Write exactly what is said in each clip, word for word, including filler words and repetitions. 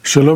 Hello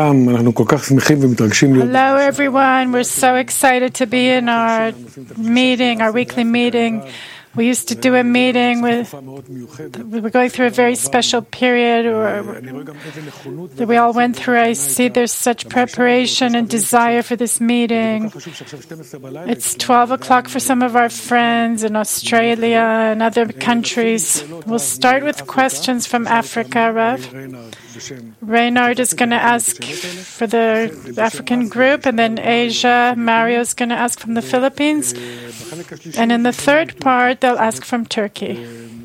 everyone, we're so excited to be in our meeting, our weekly meeting. We used to do a meeting with, we were going through a very special period or, that we all went through. I see there's such preparation and desire for this meeting. It's twelve o'clock for some of our friends in Australia and other countries. We'll start with questions from Africa, Rav. Reynard is going to ask for the African group, and then Asia, Mario is going to ask from the Philippines. And in the third part, they'll ask from Turkey.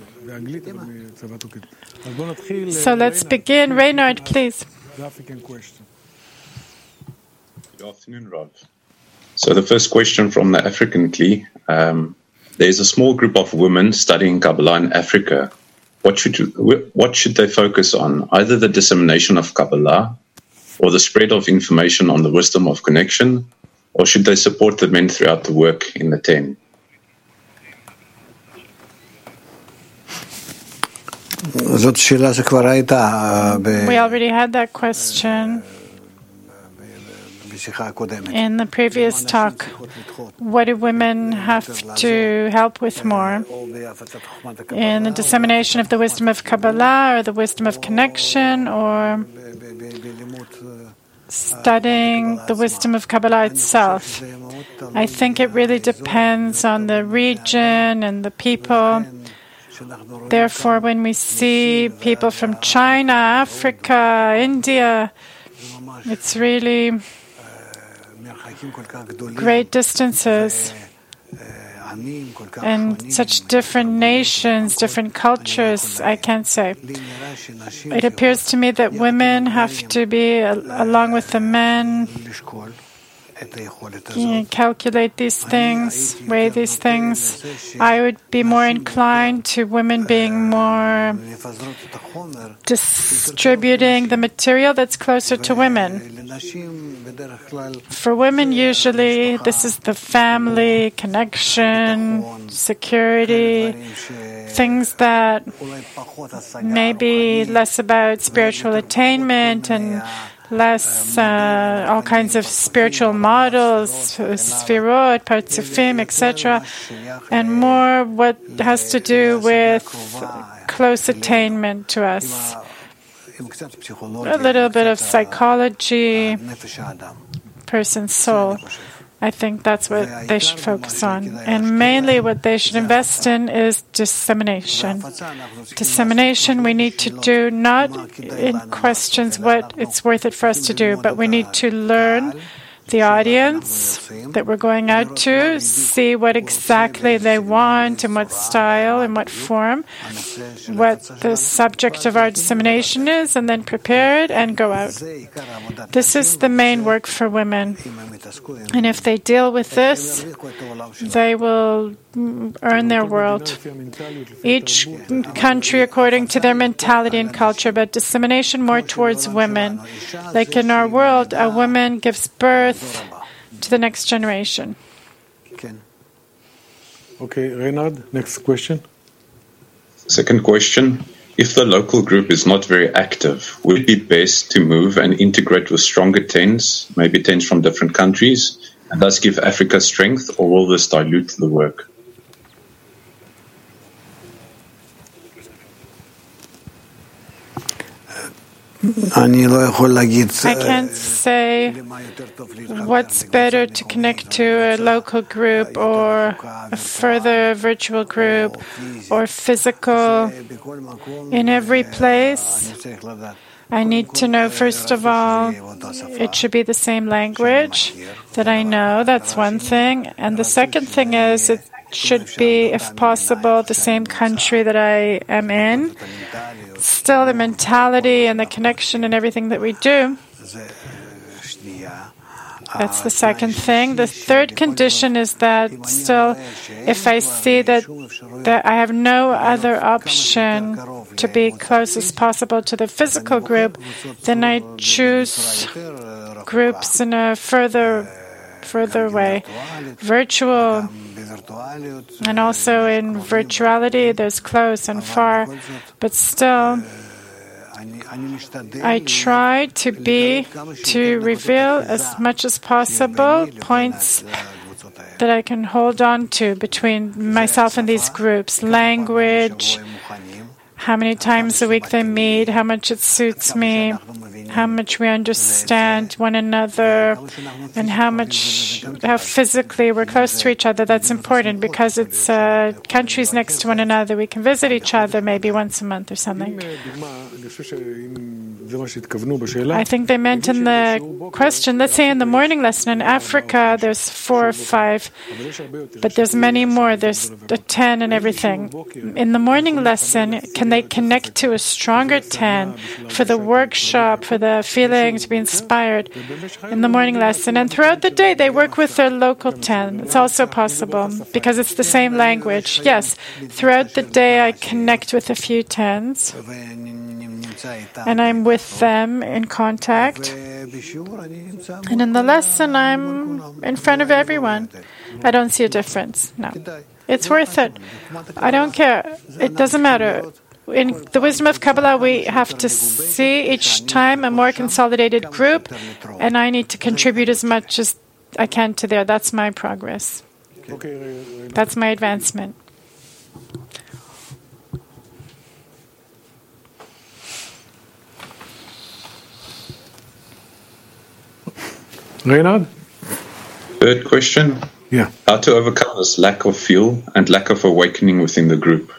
So let's begin. Reynard, please. Good afternoon, Rav. So the first question from the African Kli. Um, there's a small group of women studying Kabbalah in Africa. What should what should they focus on? Either the dissemination of Kabbalah or the spread of information on the wisdom of connection, or should they support the men throughout the work in the ten? We already had that question in the previous talk. What do women have to help with more? In the dissemination of the wisdom of Kabbalah, or the wisdom of connection, or studying the wisdom of Kabbalah itself? I think it really depends on the region and the people. Therefore, when we see people from China, Africa, India, it's really great distances and such different nations, different cultures, I can't say. It appears to me that women have to be, along with the men, you know, calculate these things, weigh these things. I would be more inclined to women being more distributing the material that's closer to women. For women, usually, this is the family, connection, security, things that may be less about spiritual attainment and less uh, all kinds of spiritual models, sfirot, partzufim, et cetera, and more what has to do with close attainment to us. A little bit of psychology, person's soul. I think that's what they should focus on. And mainly what they should invest in is dissemination. Dissemination we need to do not in questions what it's worth it for us to do, but we need to learn the audience that we're going out to, see what exactly they want, in what style, in what form, what the subject of our dissemination is, and then prepare it and go out. This is the main work for women. And if they deal with this, they will earn their world. Each country according to their mentality and culture, but dissemination more towards women. Like in our world, a woman gives birth to the next generation. Okay, Reynard, next question. Second question. If the local group is not very active, would it be best to move and integrate with stronger tens, maybe tens from different countries, and thus give Africa strength, or will this dilute the work? I can't say what's better to connect to a local group or a further virtual group or physical. In every place, I need to know, first of all, it should be the same language that I know. That's one thing. And the second thing is it should be, if possible, the same country that I am in. Still, the mentality and the connection and everything that we do, that's the second thing. The third condition is that still, if I see that, that I have no other option to be close as possible to the physical group, then I choose groups in a further, further way. Virtual, and also in virtuality, there's close and far, but still, I try to be, to reveal as much as possible points that I can hold on to between myself and these groups. Language, how many times a week they meet, how much it suits me, how much we understand one another, and how much, how physically we're close to each other. That's important because it's uh, countries next to one another. We can visit each other maybe once a month or something. I think they meant in the question, let's say in the morning lesson in Africa, there's four or five, but there's many more. There's a ten and everything. In the morning lesson, can they connect to a stronger ten for the workshop, for the feeling to be inspired in the morning lesson? And throughout the day, they work with their local ten. It's also possible because it's the same language. Yes, throughout the day, I connect with a few tens. And I'm with them in contact. And in the lesson, I'm in front of everyone. I don't see a difference. No. It's worth it. I don't care. It doesn't matter. In the wisdom of Kabbalah, we have to see each time a more consolidated group, and I need to contribute as much as I can to there. That's my progress. That's my advancement. Reynard? Third question. Yeah. How to overcome this lack of fuel and lack of awakening within the group?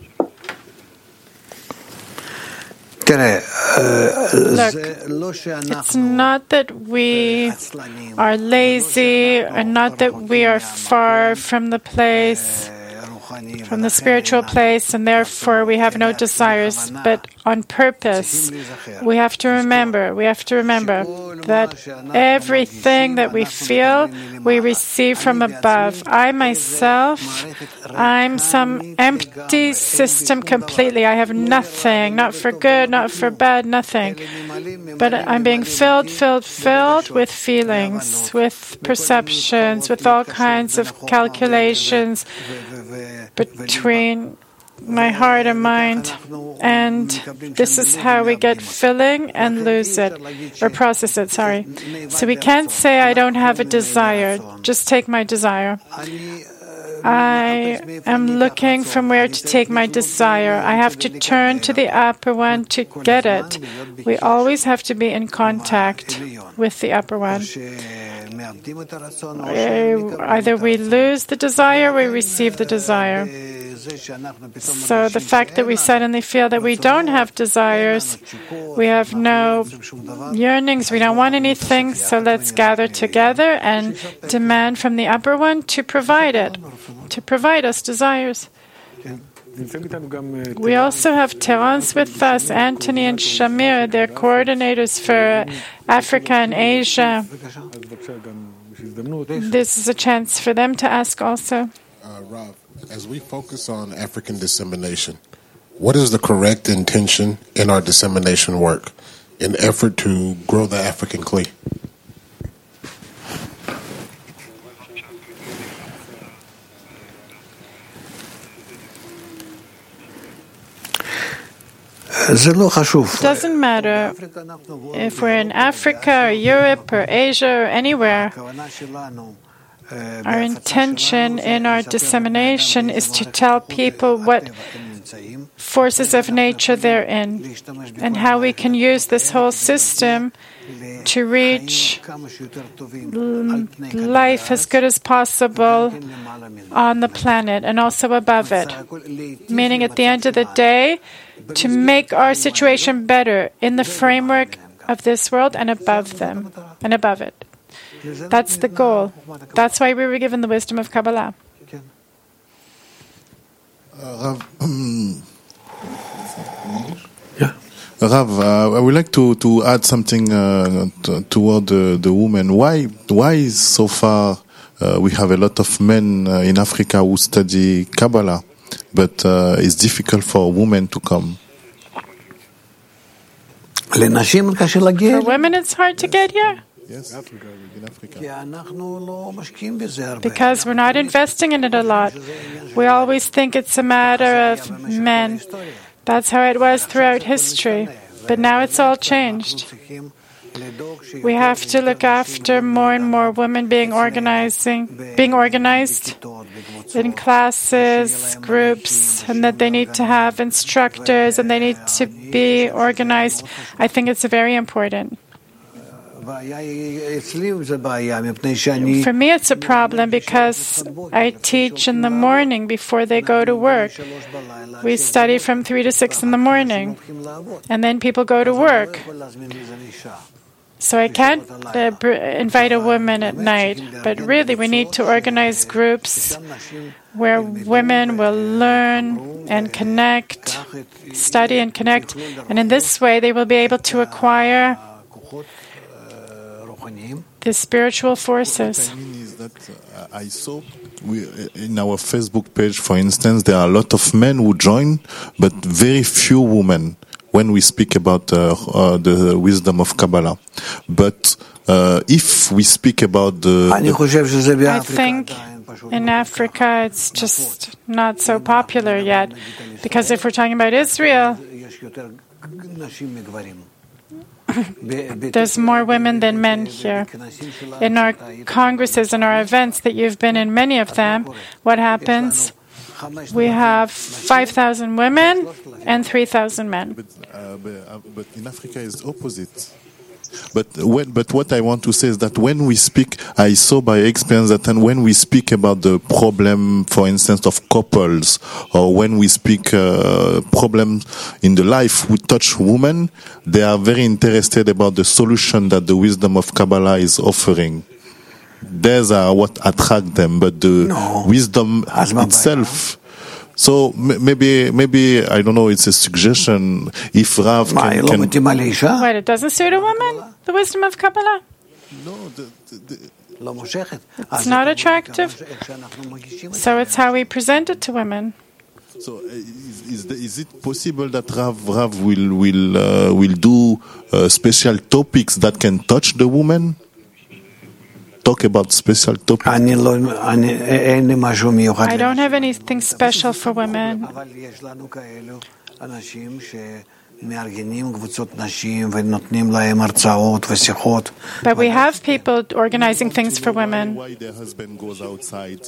Look, it's not that we are lazy and not that we are far from the place, from the spiritual place, and therefore we have no desires, but on purpose. We have to remember, we have to remember that everything that we feel, we receive from above. I myself, I'm some empty system completely. I have nothing, not for good, not for bad, nothing. But I'm being filled, filled, filled with feelings, with perceptions, with all kinds of calculations between my heart and mind, and this is how we get filling and lose it, or process it, sorry. So we can't say I don't have a desire, just take my desire. I am looking from where to take my desire. I have to turn to the upper one to get it. We always have to be in contact with the upper one. Either we lose the desire or we receive the desire. So the fact that we suddenly feel that we don't have desires, we have no yearnings, we don't want anything, so let's gather together and demand from the upper one to provide it, to provide us desires. We also have Terence with us, Anthony and Shamir, they're coordinators for Africa and Asia. This is a chance for them to ask also. Uh, Rav, as we focus on African dissemination, what is the correct intention in our dissemination work in effort to grow the African Kli? It doesn't matter if we're in Africa or Europe or Asia or anywhere. Our intention in our dissemination is to tell people what forces of nature they're in and how we can use this whole system to reach life as good as possible on the planet and also above it. Meaning at the end of the day, to make our situation better in the framework of this world and above them and above it. That's the goal. That's why we were given the wisdom of Kabbalah. Uh, Rav, um, yeah. Rav, uh, I would like to, to add something uh, t- toward the, the women. Why why is so far uh, we have a lot of men uh, in Africa who study Kabbalah, but uh, it's difficult for women to come? For women, it's hard to get here. Yes, Africa, in Africa. Because we're not investing in it a lot. We always think it's a matter of men. That's how it was throughout history. But now it's all changed. We have to look after more and more women being organizing, being organized in classes, groups, and that they need to have instructors and they need to be organized. I think it's very important. For me, it's a problem because I teach in the morning before they go to work. We study from three to six in the morning, and then people go to work. So I can't uh, br- invite a woman at night, but really we need to organize groups where women will learn and connect, study and connect, and in this way they will be able to acquire the spiritual forces. What I mean is that uh, I saw we, in our Facebook page, for instance, there are a lot of men who join, but very few women when we speak about uh, uh, the wisdom of Kabbalah. But uh, if we speak about the... the I think in Africa it's just not so popular yet, because if we're talking about Israel, there's more women than men here. In our congresses and our events that you've been in, many of them, what happens? We have five thousand women and three thousand men. But, uh, but, uh, but in Africa it's opposite. But when, but what I want to say is that when we speak, I saw by experience that and when we speak about the problem, for instance, of couples, or when we speak uh, problems in the life we touch women, they are very interested about the solution that the wisdom of Kabbalah is offering. These are what attract them, but the no. wisdom itself. So maybe, maybe I don't know. It's a suggestion. If Rav can, can what, it doesn't suit a woman, the wisdom of Kabbalah. No, the, the, the, it's not attractive. So it's how we present it to women. So is, is, the, is it possible that Rav, Rav will will uh, will do uh, special topics that can touch the woman? Talk about special topics. I don't have anything special for women. But we have people organizing things for women. Why their husband goes outside?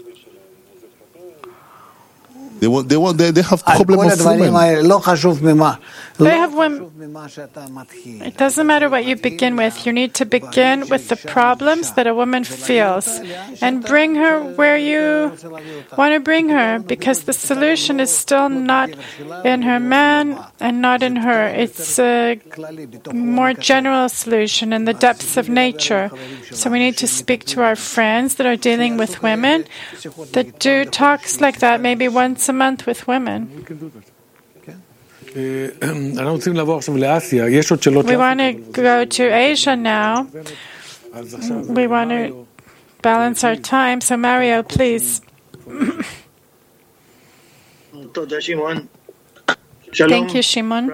They want, they want, they, they have problem of women. They have women. It doesn't matter what you begin with. You need to begin with the problems that a woman feels and bring her where you want to bring her, because the solution is still not in her man and not in her. It's a more general solution in the depths of nature. So we need to speak to our friends that are dealing with women that do talks like that maybe once a month with women. We want to go to Asia now. We want to balance our time. So Mario, please. Thank you, Shimon.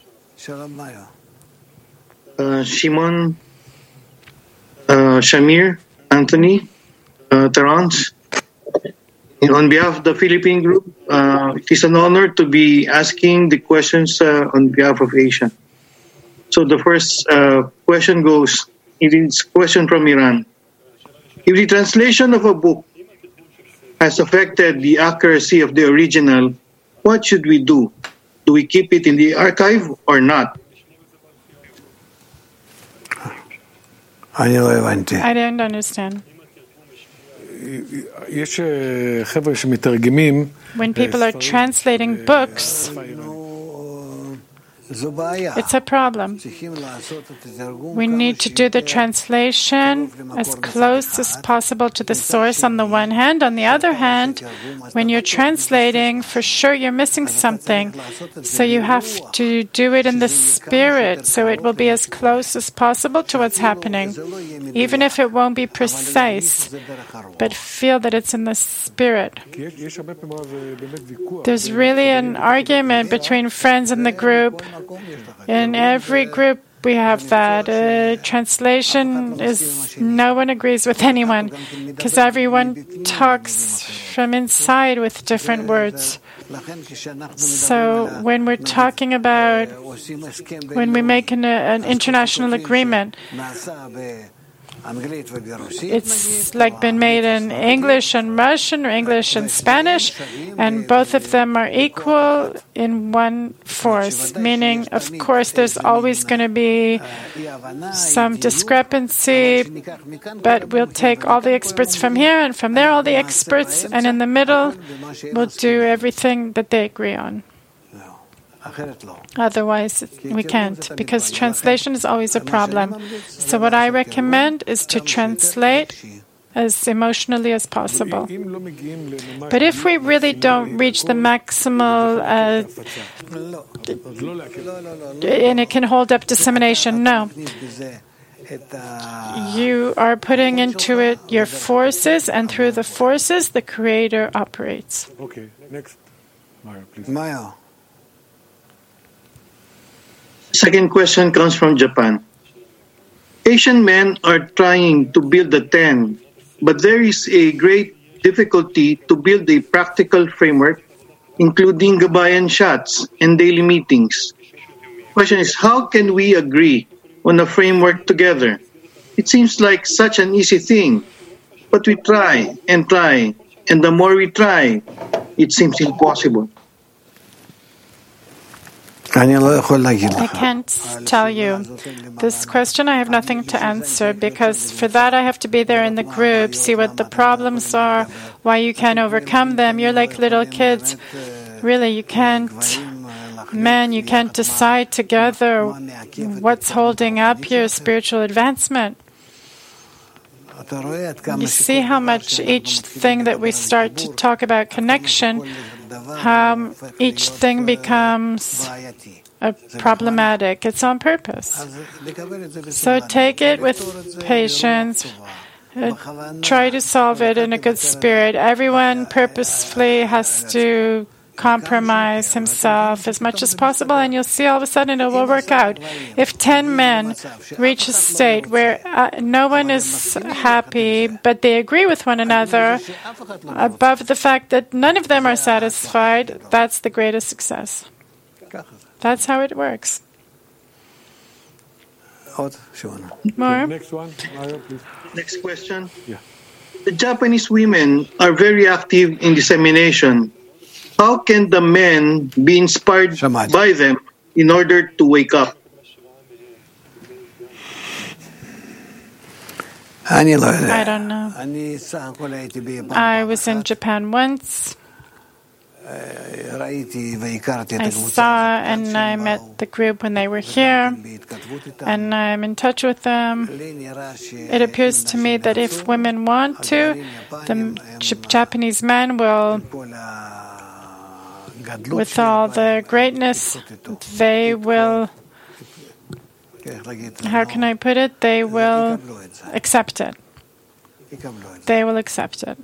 Uh, Shimon, uh, Shamir, Anthony, uh, Terence. On behalf of the Philippine group, uh, it is an honor to be asking the questions uh, on behalf of Asia. So the first uh, question goes, it is a question from Iran. If the translation of a book has affected the accuracy of the original, what should we do? Do we keep it in the archive or not? I don't understand. When people are translating books, it's a problem. We need to do the translation as close as possible to the source on the one hand. On the other hand, when you're translating, for sure you're missing something. So you have to do it in the spirit, so it will be as close as possible to what's happening, even if it won't be precise, but feel that it's in the spirit. There's really an argument between friends in the group. In every group we have that. Uh, translation is no one agrees with anyone because everyone talks from inside with different words. So when we're talking about, when we make an, uh, an international agreement, it's like been made in English and Russian or English and Spanish, and both of them are equal in one force, meaning, of course, there's always going to be some discrepancy, but we'll take all the experts from here and from there all the experts, and in the middle we'll do everything that they agree on. Otherwise, we can't, because translation is always a problem. So what I recommend is to translate as emotionally as possible. But if we really don't reach the maximal, uh, and it can hold up dissemination, no. You are putting into it your forces, and through the forces, the Creator operates. Okay, next. Maya, please. Maya. Second question comes from Japan. Asian men are trying to build the ten, but there is a great difficulty to build a practical framework, including gabayan shots and daily meetings. Question is, how can we agree on a framework together? It seems like such an easy thing, but we try and try, and the more we try, it seems impossible. I can't tell you. This question I have nothing to answer, because for that I have to be there in the group, see what the problems are, why you can't overcome them. You're like little kids. Really, you can't, man, you can't decide together what's holding up your spiritual advancement. You see how much each thing that we start to talk about connection, how each thing becomes uh, problematic. It's on purpose. So take it with patience. Uh, try to solve it in a good spirit. Everyone purposefully has to compromise himself as much as possible, and you'll see all of a sudden it will work out. If ten men reach a state where uh, no one is happy, but they agree with one another, above the fact that none of them are satisfied, that's the greatest success. That's how it works. More? Next one, Mario, please. Next question. Yeah. The Japanese women are very active in dissemination. How can the men be inspired by them in order to wake up? I don't know. I was in Japan once. I saw and I met the group when they were here, and I'm in touch with them. It appears to me that if women want to, the Japanese men will, with all the greatness, they will, how can I put it? They will accept it. They will accept it.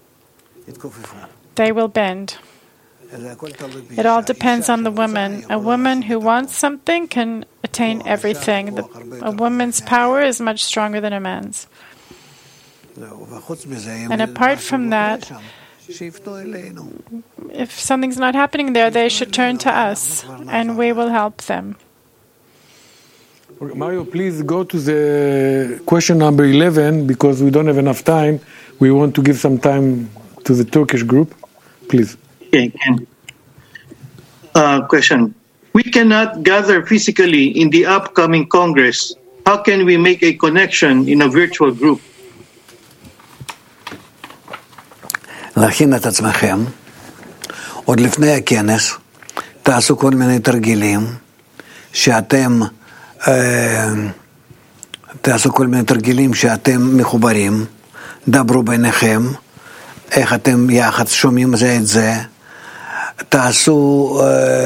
They will bend. It all depends on the woman. A woman who wants something can attain everything. The, a woman's power is much stronger than a man's. And apart from that, if something's not happening there, they should turn to us, and we will help them. Mario, please go to the question number eleven, because we don't have enough time. We want to give some time to the Turkish group. Please. Okay. Uh, question. We cannot gather physically in the upcoming Congress. How can we make a connection in a virtual group? להכין את עצמכם, עוד לפני הכנס, תעשו כל מיני תרגילים, שאתם, תעשו כל מיני תרגילים שאתם מחוברים, דברו ביניכם, איך אתם יחד שומעים זה את זה, תעשו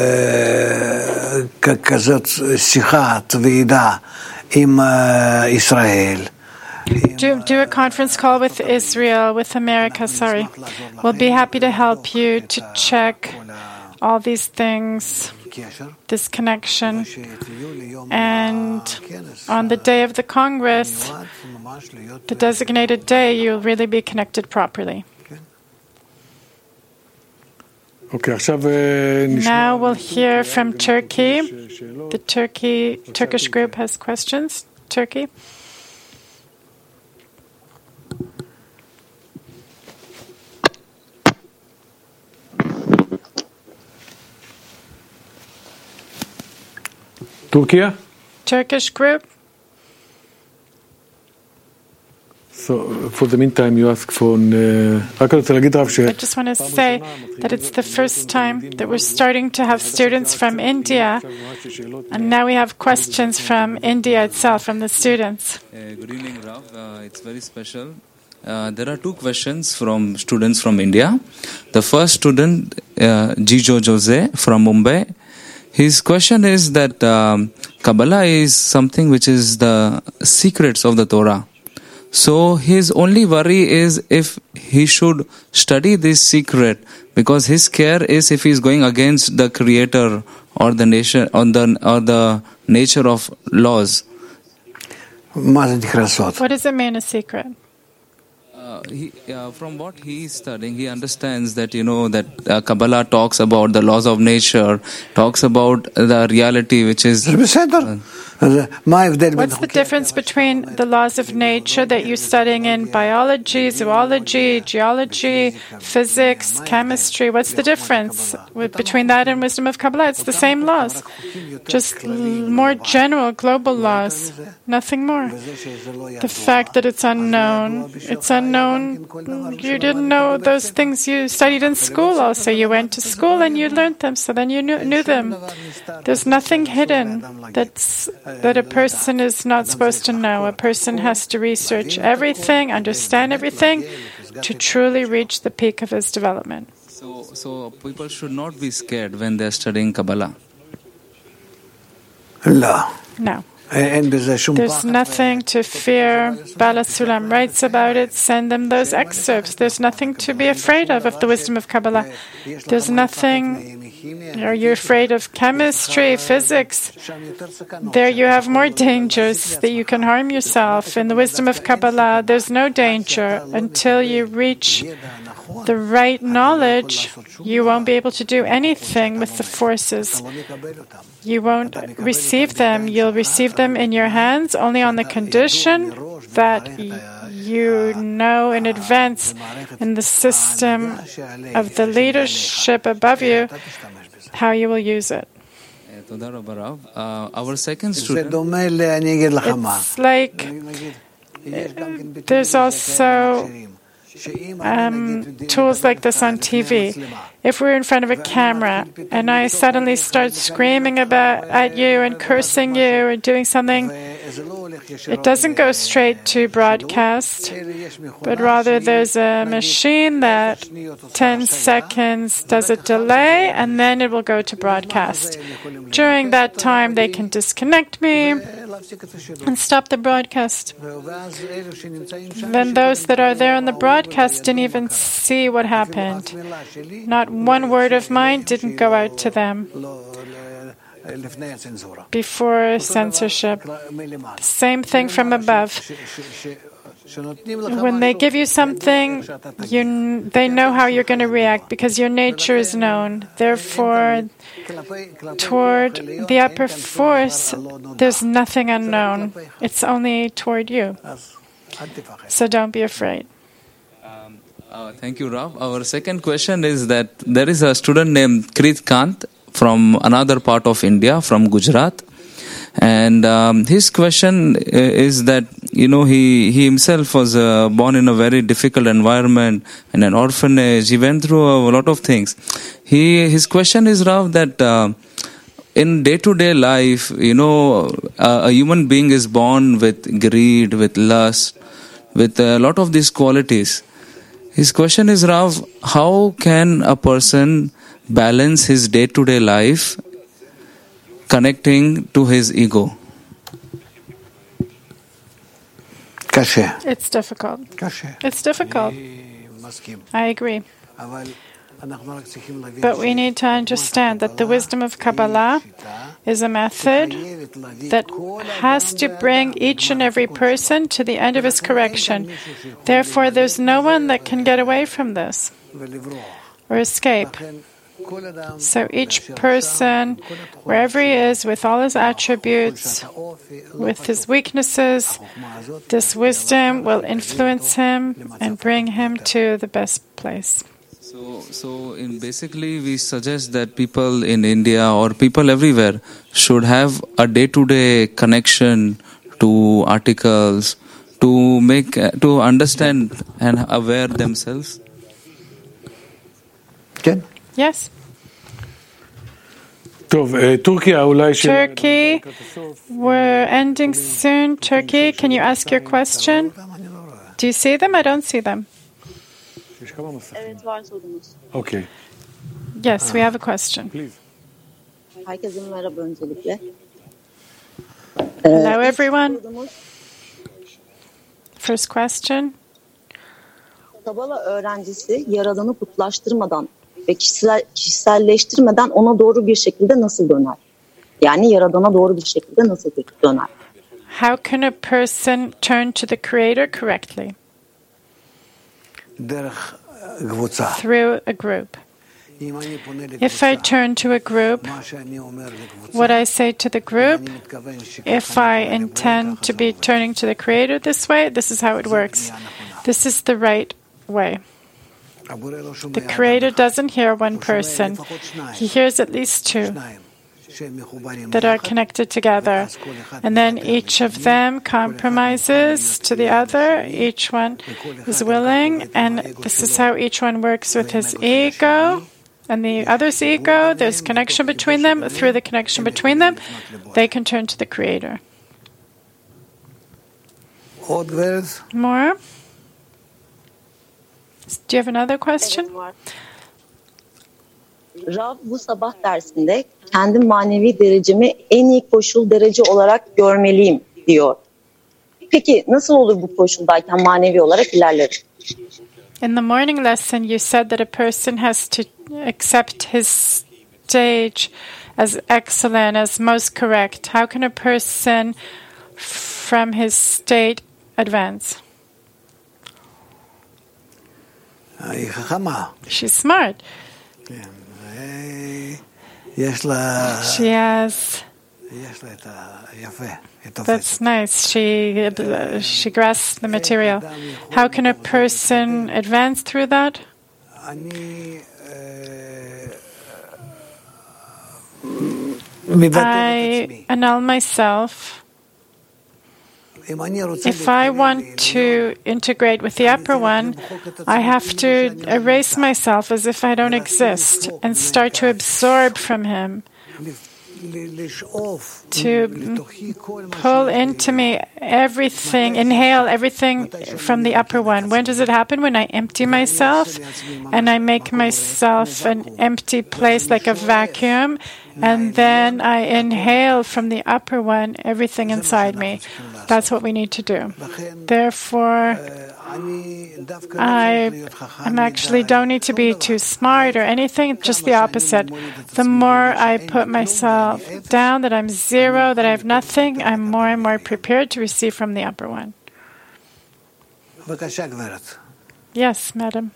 כזאת שיחת ועידה עם ישראל. Do, do a conference call with Israel, with America, sorry. We'll be happy to help you to check all these things. this connection. And on the day of the Congress, the designated day, you'll really be connected properly. Okay, now we'll hear from Turkey. The Turkey Turkish group has questions. Turkey. Turkey? Turkish group. So, for the meantime, you ask for... Uh, I just want to say that it's the first time that we're starting to have students from India, and now we have questions from India itself, from the students. Uh, good evening, Rav. Uh, it's very special. Uh, there are two questions from students from India. The first student, uh, Jijo Jose from Mumbai. His question is that um, Kabbalah is something which is the secrets of the Torah. So his only worry is if he should study this secret, because his care is if he is going against the creator or the nation or the or the nature of laws. What does it mean, a secret? Uh, he, uh, from what he is studying, he understands that, you know, that uh, Kabbalah talks about the laws of nature, talks about the reality which is... Uh, What's the difference between the laws of nature that you're studying in biology, zoology, geology, physics, chemistry? What's the difference with, between that and wisdom of Kabbalah? It's the same laws, just more general, global laws, nothing more. The fact that it's unknown, it's unknown. You didn't know those things you studied in school also. You went to school and you learned them, so then you knew, knew them. There's nothing hidden that's that a person is not supposed to know. A person has to research everything, understand everything, to truly reach the peak of his development. So, so people should not be scared when they're studying Kabbalah. No. There's nothing to fear. Bala Sulam writes about it. Send them those excerpts. There's nothing to be afraid of of the wisdom of Kabbalah. There's nothing. Are you afraid of chemistry, physics? There you have more dangers that you can harm yourself. In the wisdom of Kabbalah, there's no danger. Until you reach the right knowledge, you won't be able to do anything with the forces. You won't receive them. You'll receive them in your hands only on the condition that you know in advance in the system of the leadership above you how you will use it. Uh, our second student. It's like there's also Um, tools like this on T V. If we're in front of a camera and I suddenly start screaming about at you and cursing you or doing something, it doesn't go straight to broadcast, but rather there's a machine that ten seconds does a delay and then it will go to broadcast. During that time, they can disconnect me and stop the broadcast. Then those that are there on the broadcast didn't even see what happened. Not one word of mine didn't go out to them before censorship. Same thing from above. When they give you something, you, they know how you're going to react because your nature is known. Therefore, toward the upper force, there's nothing unknown. It's only toward you. So don't be afraid. Um, uh, thank you, Rav. Our second question is that there is a student named Krit Kant from another part of India, from Gujarat. And um, his question is that, you know, he, he himself was uh, born in a very difficult environment, in an orphanage. He went through a lot of things. He His question is, Rav, that uh, in day-to-day life, you know, uh, a human being is born with greed, with lust, with a lot of these qualities. His question is, Rav, how can a person balance his day-to-day life connecting to his ego? It's difficult. It's difficult. I agree. But we need to understand that the wisdom of Kabbalah is a method that has to bring each and every person to the end of his correction. Therefore, there's no one that can get away from this or escape. So each person, wherever he is, with all his attributes, with his weaknesses, this wisdom will influence him and bring him to the best place. So, so in basically we suggest that people in India or people everywhere should have a day-to-day connection to articles, to make, to understand and aware themselves. Ken? Yes. Turkey, we're ending soon. Turkey, can you ask your question? Do you see them? I don't see them. Okay. Yes, we have a question. Please. Hello, everyone. First question. Kabala öğrencisi Yaradan'ı putlaştırmadan ve kişisel, kişiselleştirmeden ona doğru bir şekilde nasıl döner? Yani Yaradan'a doğru bir şekilde nasıl döner? How can a person turn to the Creator correctly? Through a group. If I turn to a group, what I say to the group, if I intend to be turning to the Creator this way, this is how it works. This is the right way. The Creator doesn't hear one person. He hears at least two that are connected together. And then each of them compromises to the other. Each one is willing. And this is how each one works with his ego and the other's ego. There's connection between them. Through the connection between them, they can turn to the Creator. More? Do you have another question? Rav bu sabah dersinde kendi manevi derecemi en iyi koşul derece olarak görmeliyim diyor. Peki nasıl olur bu koşuldayken manevi olarak ilerlerim? In the morning lesson, you said that a person has to accept his stage as excellent, as most correct. How can a person from his state advance? She's smart. She has. That's nice. She uh, she grasps the material. How can a person advance through that? I annul myself. If I want to integrate with the upper one, I have to erase myself as if I don't exist and start to absorb from him, to pull into me everything, inhale everything from the upper one. When does it happen? When I empty myself and I make myself an empty place like a vacuum, and then I inhale from the upper one everything inside me. That's what we need to do. Therefore, I am actually don't need to be too smart or anything, just the opposite. The more I put myself down, that I'm zero, that I have nothing, I'm more and more prepared to receive from the upper one. Yes, madam.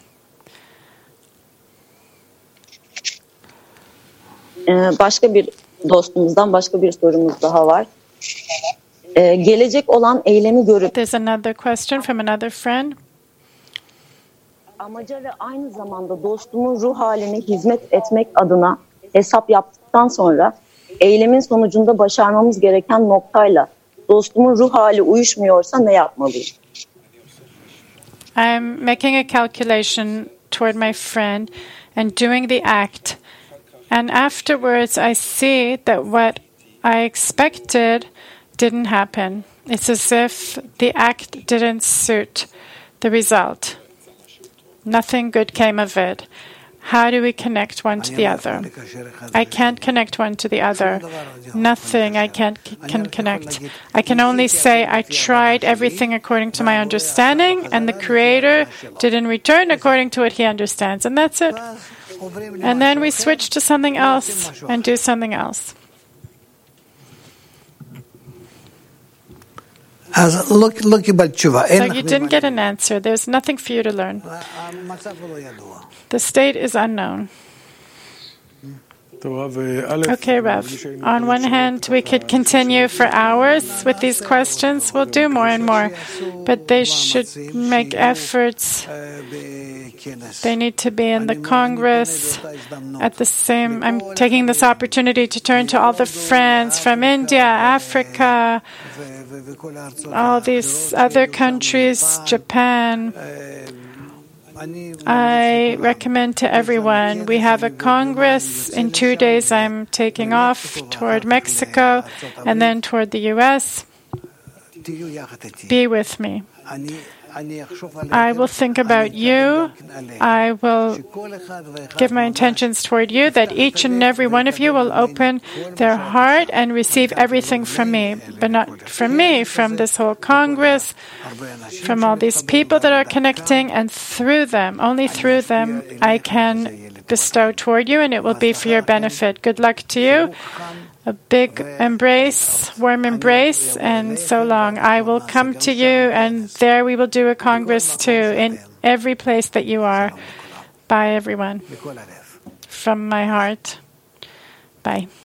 Başka bir dostumuzdan başka bir sorumuz daha var. Ee, gelecek olan eylemi görüp There's another question from another friend. Amaca ve aynı zamanda dostumun ruh haline hizmet etmek adına hesap yaptıktan sonra eylemin sonucunda başarmamız gereken noktayla dostumun ruh hali uyuşmuyorsa ne yapmalıyım? I'm making a calculation toward my friend and doing the act. And afterwards, I see that what I expected didn't happen. It's as if the act didn't suit the result. Nothing good came of it. How do we connect one to the other? I can't connect one to the other. Nothing I can't can connect. I can only say I tried everything according to my understanding, and the Creator didn't return according to what He understands, and that's it. And then we switch to something else and do something else. So you didn't get an answer. There's nothing for you to learn. The state is unknown. Okay, Rav. On one hand, we could continue for hours with these questions. We'll do more and more. But they should make efforts. They need to be in the Congress. At the same, I'm taking this opportunity to turn to all the friends from India, Africa, all these other countries, Japan. I recommend to everyone, we have a Congress. In two days, I'm taking off toward Mexico and then toward the U S. Be with me. I will think about you. I will give my intentions toward you, that each and every one of you will open their heart and receive everything from me. But not from me, from this whole Congress, from all these people that are connecting, and through them, only through them, I can bestow toward you, and it will be for your benefit. Good luck to you. A big embrace, warm embrace, and so long. I will come to you, and there we will do a Congress too, in every place that you are. Bye, everyone. From my heart. Bye.